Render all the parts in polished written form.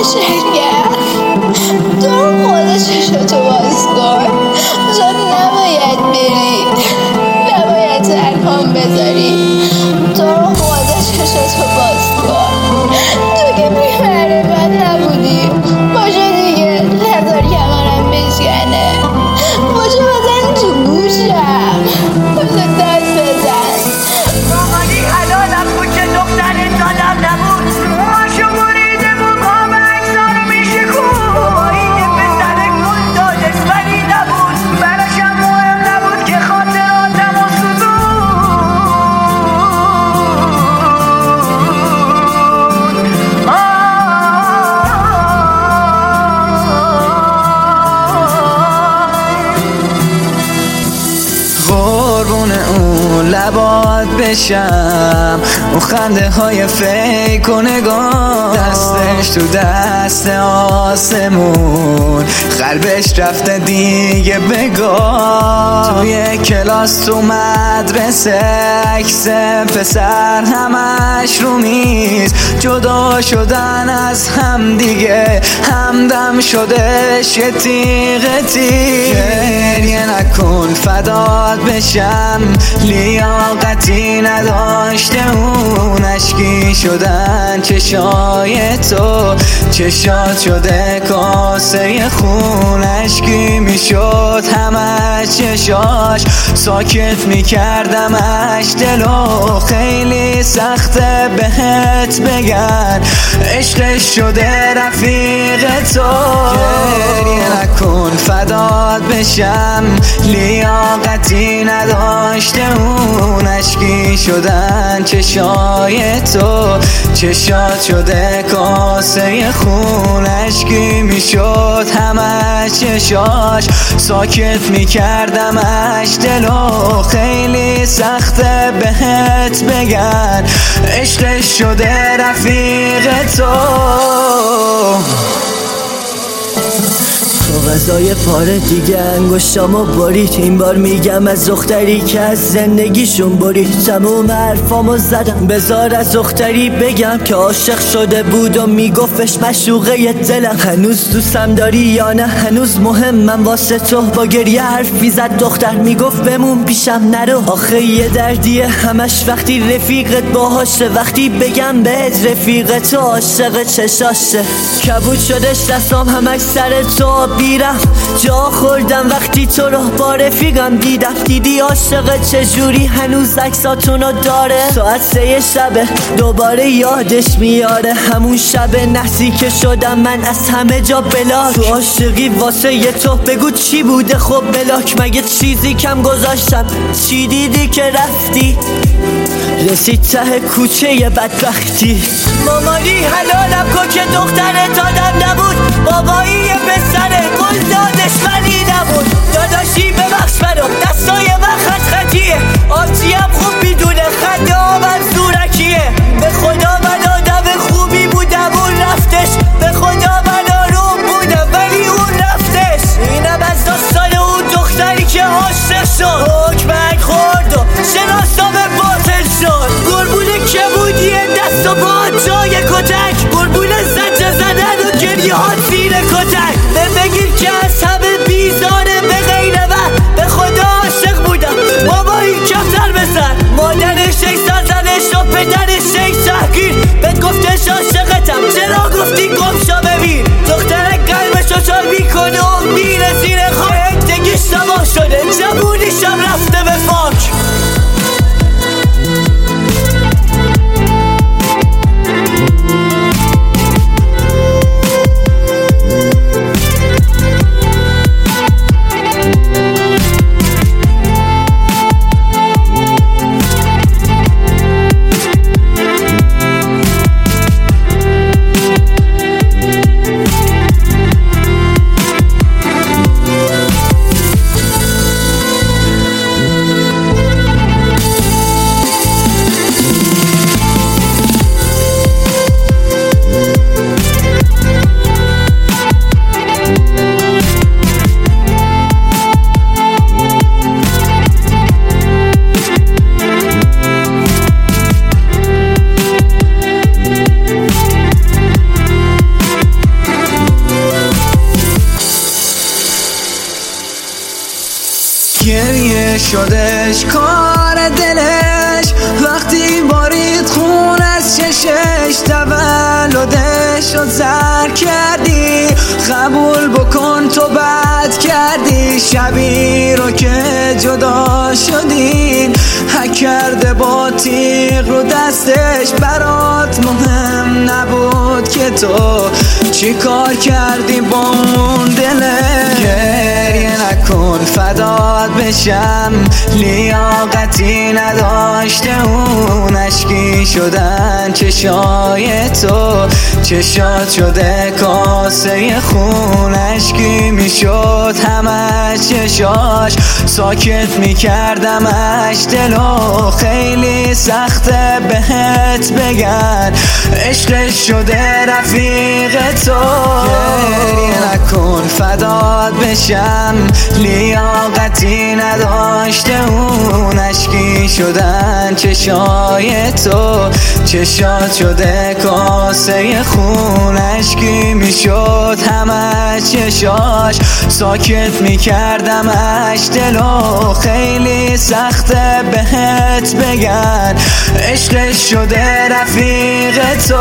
قشنگم تو رو خدا چشاتو باز کن. تو نباید بری، نباید تنهام بذاری. تو رو خدا چشاتو باز کن. تو که بی‌معرفت نبودی. باشو دیگه، نذار کمرم بشکنه. باشو بزن تو گوشم، باشو داد بزن. مامانی حلالم بود که دخترت دادم نبود. ماشو بریده مقام اکسا رو میشکون. این پسر گل دادش ولی نبود. براشم مهم نبود که خاطراتم و سوزون. قربون اون لبات بشم، اون خنده های فیک و نگاه، دستش تو دست آسمون، قلبش رفته دیگه بگاه. توی کلاس تو مدرسه عکس پسر همش رو میز، جدا شدن از هم دیگه همدم شده تیغ تیغ. گریه نکن فدات بشم، لیاقتی نداشته اون، اشکی شدن چشای تو، چشات شده کاسه خون. اشکی میشد همه چشاش، ساکت میکردمش دلو. خیلی سخته بهت بگن عشقش شده رفیق تو. گریه نکن فدات بشم، لیاقتی نداشته اون، اشکی شدن چشای تو، چشات شده کاسه خون. اشکی میشد همه چشاش، ساکت میکردمش دلو. خیلی سخته بهت بگن عشقش شده رفیق تو. کاغذای پاره دیگه انگشتامو برید. این بار میگم از دختری که از زندگیشون برید. تموم حرفامو زدم بذار از دختری بگم که عاشق شده بود و میگفتش مشوقه دلم. هنوز دوستم داری یا نه هنوز مهمم واسه تو. با گریه حرفی زد دختر میگفت بمون پیشم نرو. آخه یه دردیه همش وقتی رفیقت باهاشه، وقتی بگم بهت رفیق تو عاشق چشاشه. کبود شدش دستام همش سر تو بیرم، جا خوردم وقتی تو رو با رفیقم دیدم. دیدی عاشق چجوری هنوز عکساتونو داره. ساعت 3 شبه دوباره یادش میاره همون شب نحسی که شدم من از همه جا بلاک. تو عاشقی واسه یه تو بگو چی بوده خب بلاک. مگه چیزی کم گذاشتم؟ چی دیدی که رفتی؟ رسید ته کوچه بدبختی. مامانی حلالم کن که دخترت دادم نبود. بابایی یه پسر گل دادش ولی نبود. داداشی ببخش منو دستای من خط خطیه. آبجیم خوب میدونه خنده آمد زورکیه. به خدا من آدم خوبی بودم اون رفتش. به خدا من آروم بودم ولی اون رفتش. اینم از داستان اون دختری که عاشق شد، حکمک خورد و شناسام باطل شد. قربونه که بودی دست و پا جای کتک، قربونه زنجه زدن و گریه ها زیر کتک. بگیر که از همه بیزاره به غیر من. به خدا عاشق بودم بابایی کفتر بزن. مادرش ایسان زنش و پدرش تحقیر. بهت گفتش عاشقتم چرا گفتی گم شو ببین. دخترک قلبشو چال میکنه و میره زیر خاک. دگیش تمام شده جوونیشم رفته به فاک. شدش کار دلش وقتی بارید خون از چشش تولدش رو زر کردی قبول بکن تو بد کردی شبی رو که جدا شدین حک کرده با تیغ رو دستش برات مهم نبود که تو چی کار کردی با اون دلش گریه نکن فدات بشم لیاقتی نداشته اون اشکی شدن چشای تو چشات شده کاسه خون اشکی میشد همه چشاش ساکت میکردمش دلو خیلی سخته بهت بگن عشقش شده رفیق تو گریه نکن فدات بشم لیاقتی نداشته اون اشکی شدن چشای تو چشات شده کاسه خون اشکی میشد همه چشاش ساکت میکردمش دلو خیلی سخته بهت بگن عشقش شده رفیق تو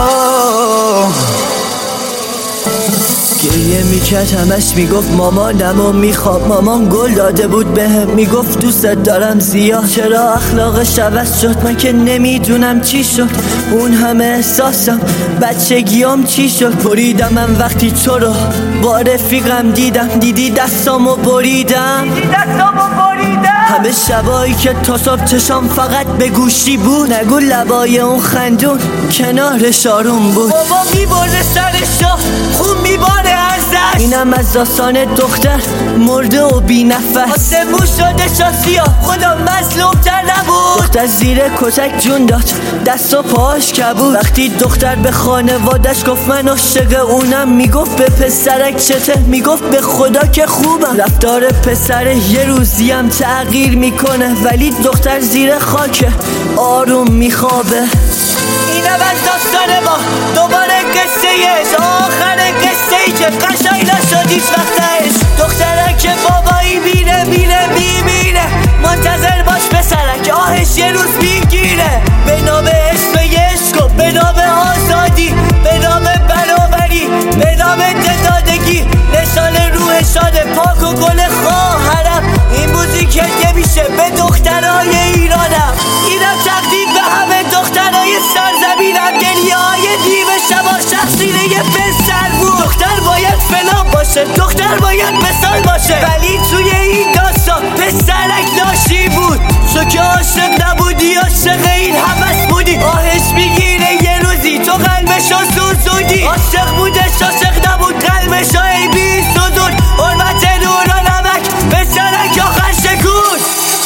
گریه میکرد همش میگفت مامانمو میخوام مامان گل داده بود بهم میگفت دوست دارم زیاد چرا اخلاقش عوض شد من که نمیدونم چی شد اون همه احساسم بچگیام چی شد بریدم من وقتی تو رو با رفیقم دیدم دیدی دستامو بریدم همه شبایی که تا صبح چشام فقط به گوشی بود نگو لبای اون خندون کنارش آروم بود بابا میبره سرشو خون میباره ازش اینم از داستان دختر مرده و بی نفس آسمون شده شاسیا خدا مظلومتر نبود دختر زیر کتک جون داد دست و پاش کبود وقتی دختر به خانوادش گفت من عاشق اونم میگفت به پسرک چته میگفت به خدا که خوبم رفتار پسر یه روزی هم تغییر میکنه ولی دختر زیر خاکه آروم میخوابه اینم از داستان ما دوباره قصه آخر قصه ای که قشنگ نشد هیچ وقتش دخترک که بابایی میمیره منتظر باش پسرک آهش یه روز میگیره به نام عشق عشق و به نام آزادی به نام برابری به نام ددادگی نشان روح شاد پاک و گل خواهرم این موزیک که میشه به دخترای ایرانم اینم تقدیم به همه دخترای سرزمینم گریه های نیمه شبا شخصیره پسر بود دختر باید فلان باشه دختر باید مثال باشه ولی توی این داستان پسرک ناشی بود تو که عاشق نبودی عاشق این همس بودی آهش میگیره یه روزی تو قلبشو سوزوندی عاشق بودش عاشق نبود قلبشو ای بی سوزون حرمت نور و نمک پسرک آخر شکون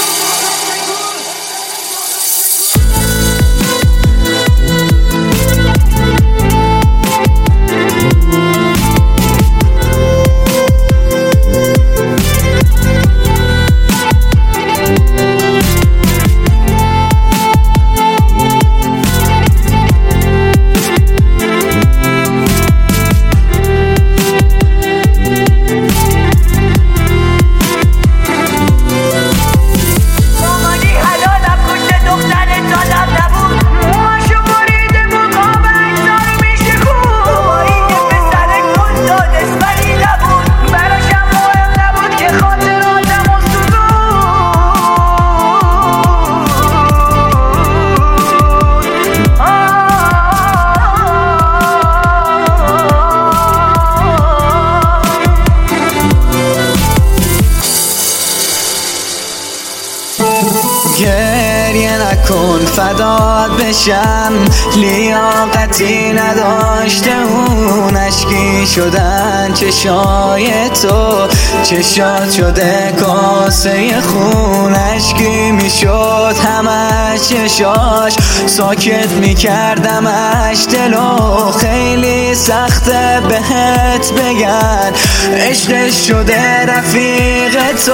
گریه نکن فدات بشم لیاقتی نداشته اون اشکی شدن چشای تو چشات شده کاسه خون اشکی میشد همه چشاش ساکت میکردمش دلو خیلی سخته بهت بگن عشقش شده رفیق تو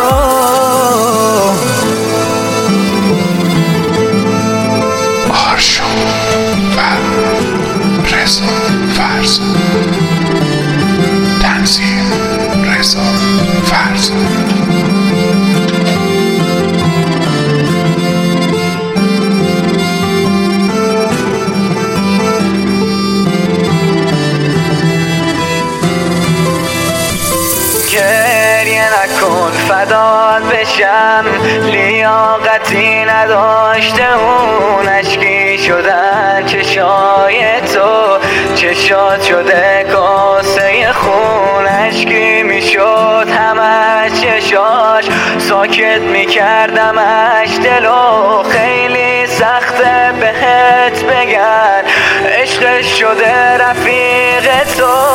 آرشون و رضا فرزاد تنظیم رضا فرزاد بشم لیاقتی نداشته اون اشکی شدن چشای تو چشات شده کاسه خون اشکی میشد همش چشاش ساکت میکردمش دلو خیلی سخته بهت بگن عشقش شده رفیق تو